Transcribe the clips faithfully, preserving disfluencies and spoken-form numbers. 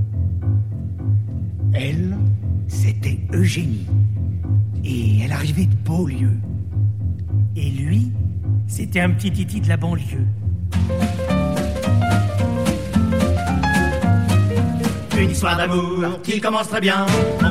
Elle, c'était Eugénie. Et elle arrivait de Beaulieu. Et lui, c'était un petit titi de la banlieue. Une histoire d'amour qui commence très bien.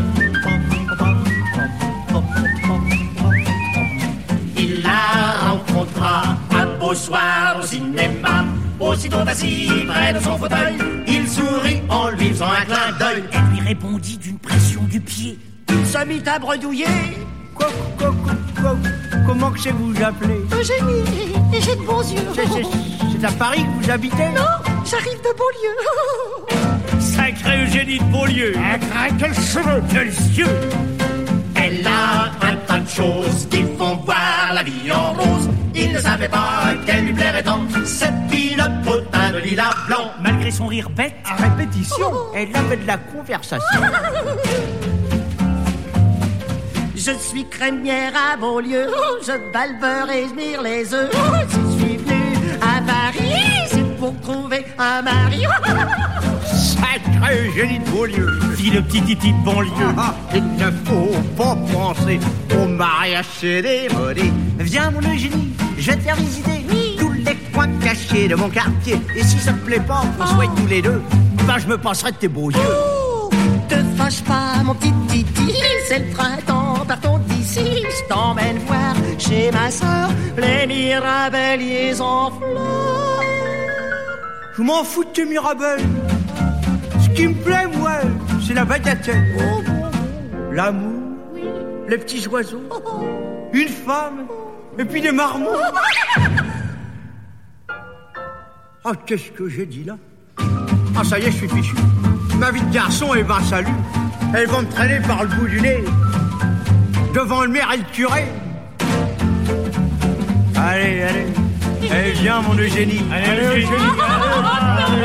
Il la rencontra un beau soir au cinéma. Aussitôt assis près de son fauteuil, il sourit en lui faisant un clin d'œil. Elle lui répondit d'une pression du pied. Il se mit à bredouiller. Quoi, quoi, quoi, quoi, comment que c'est que vous vous appelez? Eugénie, et j'ai de bons yeux. C'est, c'est, c'est à Paris que vous habitez? Non, j'arrive de Beaulieu. Sacrée Eugénie de Beaulieu. Ah, quels cheveux, quels yeux. Elle a un tas de choses qui font voir la vie en rose. Il ne savait pas qu'elle lui plairait tant, cette fille de potin de lilas blanc. Malgré son rire bête, à répétition, elle avait de la conversation. Je suis crémière à Beaulieu, je balbeure et je mire les œufs. Je suis venue à Paris, c'est pour trouver un mari. Sacré Eugénie de Beaulieu, fit le petit titi de banlieue. Ah, il ne faut pas penser au mariage cérémonie. Viens mon Eugénie, je vais te faire visiter tous les coins cachés de mon quartier. Et si ça te plaît pas, on se voit tous les deux, ben je me passerai de tes beaux yeux. Oh, te fâche pas mon petit titi, c'est le printemps, partons d'ici. Je t'emmène voir chez ma sœur les mirabelliers en fleurs. Je m'en fous de tes mirabelles. Ce qui me plaît, moi, c'est la bagatelle. Oh, l'amour, oui. Les petits oiseaux, Oh, oh. une femme, et puis des marmots. Ah, qu'est-ce que j'ai dit là? Ah, ça y est, je suis fichu. Ma vie de garçon, eh ben, salut. Elles vont me traîner par le bout du nez, devant le maire et le curé. Allez, allez. Eh, viens, mon Eugénie. Allez, allez, Eugénie. Allez, allez.